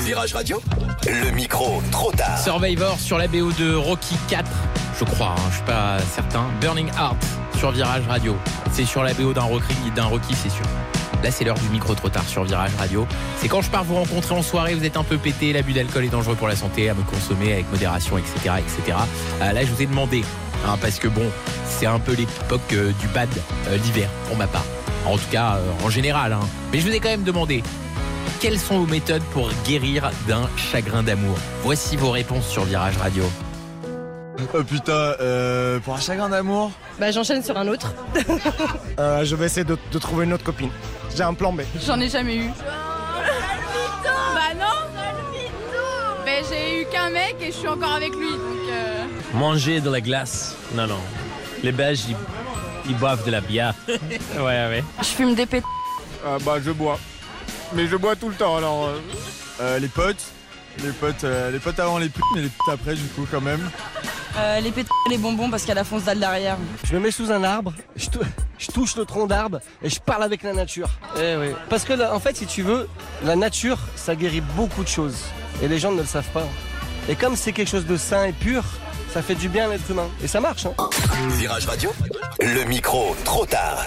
Virage Radio, le micro trop tard. Survivor sur la BO de Rocky 4, je crois, je suis pas certain. Burning Heart sur Virage Radio. C'est sur la BO d'un Rocky, c'est sûr. Là, c'est l'heure du micro trop tard sur Virage Radio. C'est quand je pars vous rencontrer en soirée, vous êtes un peu pété, l'abus d'alcool est dangereux pour la santé, à me consommer avec modération, etc. etc. Là, je vous ai demandé, parce que bon, c'est un peu l'époque du bad l'hiver, pour ma part. En tout cas, en général. Mais je vous ai quand même demandé, quelles sont vos méthodes pour guérir d'un chagrin d'amour? Voici vos réponses sur Virage Radio. Oh putain, pour un chagrin d'amour, j'enchaîne sur un autre. Je vais essayer de trouver une autre copine. J'ai un plan B. J'en ai jamais eu. Bah non. J'ai eu qu'un mec et je suis encore avec lui. Donc Manger de la glace. Non. Les Belges, ils boivent de la bière. ouais. Je fume des pétards. je bois. Mais je bois tout le temps alors. Les potes avant les putes, mais les putes après du coup quand même. Les pétards et les bonbons parce qu'elle a la fonce dalle derrière. Je me mets sous un arbre, je touche le tronc d'arbre et je parle avec la nature. Oui. Parce que en fait, si tu veux, la nature, ça guérit beaucoup de choses. Et les gens ne le savent pas. Et comme c'est quelque chose de sain et pur, ça fait du bien à l'être humain. Et ça marche. Virage Radio, le micro trop tard.